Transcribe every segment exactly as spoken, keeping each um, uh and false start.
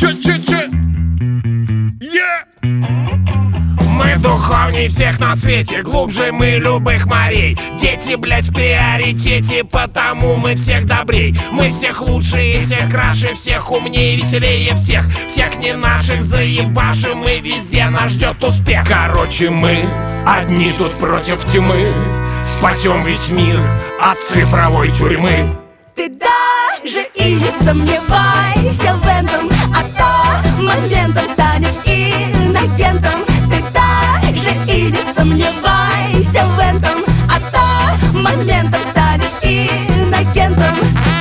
Че-че-че. Yeah. Мы духовней всех на свете, глубже мы любых морей. Дети, блять, в приоритете, потому мы всех добрей. Мы всех лучшие, всех краше, всех умнее, веселее всех. Всех не наших заебашим, и везде нас ждет успех. Короче, мы одни тут против тьмы, спасем весь мир от цифровой тюрьмы. Ты даже и не сомневайся в этом, а то моментом станешь инагентом. Ты даже и не сомневайся в этом, а то моментом станешь инагентом.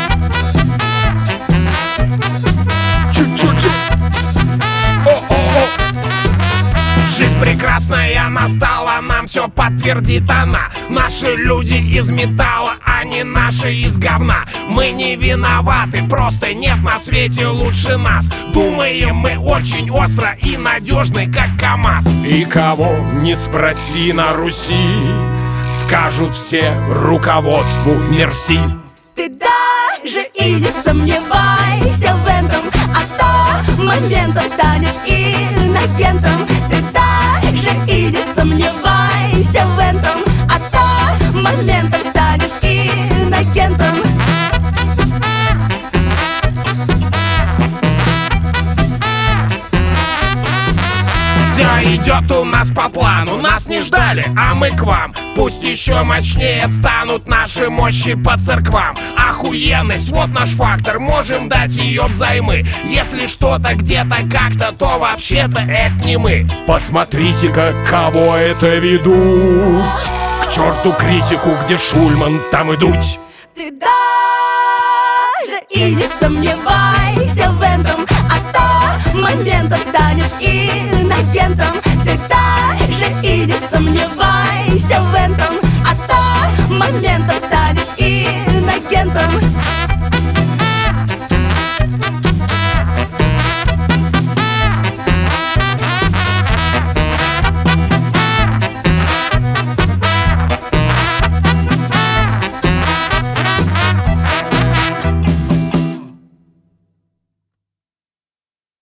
Чу-чу-чу. О-о-о. Жизнь прекрасная настала, нам все подтвердит она. Наши люди из металла, а не наши из говна. Мы не виноваты, просто нет на свете лучше нас. Думаем мы очень остро и надежны, как КамАЗ. И кого не спроси на Руси, скажут все руководству мерси. Ты даже и не сомневайся в этом, а то моментом станешь инагентом. Ты даже и не сомневайся в этом, а то моментом станешь инагентом. Все идет у нас по плану, нас не ждали, а мы к вам. Пусть еще мощнее станут наши мощи по церквам. Охуенность, вот наш фактор, можем дать ее взаймы. Если что-то где-то как-то, то вообще-то это не мы. Посмотрите-ка, кого это ведут. К черту критику, где Шульман, там и Дудь. Ты даже и не сомневайся